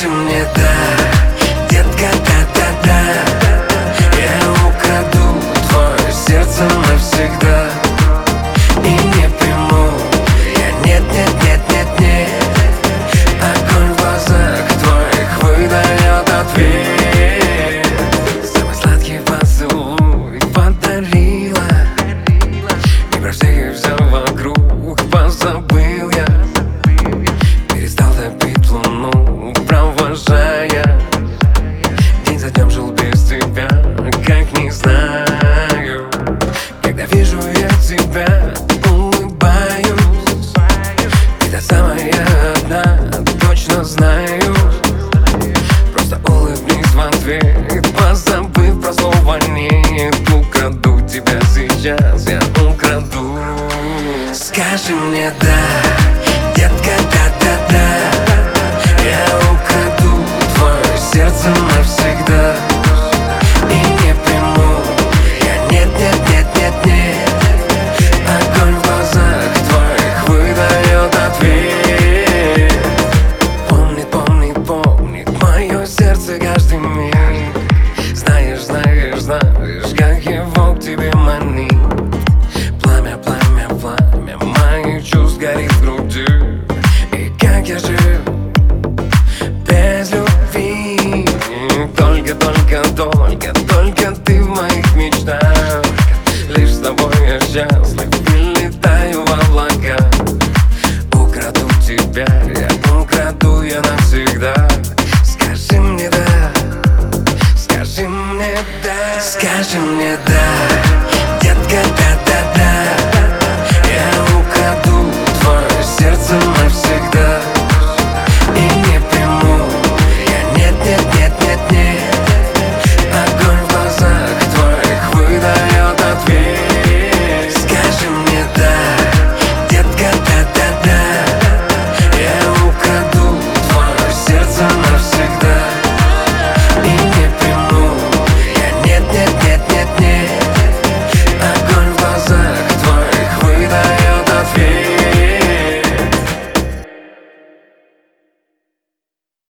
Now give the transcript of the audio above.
Скажи мне да, детка, да-да-да. Я украду твое сердце навсегда и не приму я нет-нет-нет-нет-нет. Огонь в глазах твоих выдает ответ. Самый сладкий поцелуй подарила, и про всех их все вокруг позабыл я. Перестал топить луну, провожая. День за днем жил без тебя, как не знаю. Когда вижу я тебя, улыбаюсь. Ты та самая одна, точно знаю. Просто улыбнись в ответ, позабыв про слово нет. Украду тебя сейчас, я украду. Скажи мне да, детка, да-да-да. Я украду твое сердце навсегда и не приму я нет-нет-нет-нет-нет. Огонь в глазах твоих выдает ответ. Помнит, помнит, помнит мое сердце каждый миг. Знаешь, знаешь, знаешь, как его к тебе манит. Пламя, пламя, пламя моих чувств горит в груди. И как я жив без любви? Только, только, только, только ты в моих мечтах. Лишь с тобой я счастлив и летаю в облака. Украду тебя, я украду я навсегда. Скажи мне да, скажи мне да, скажи мне да.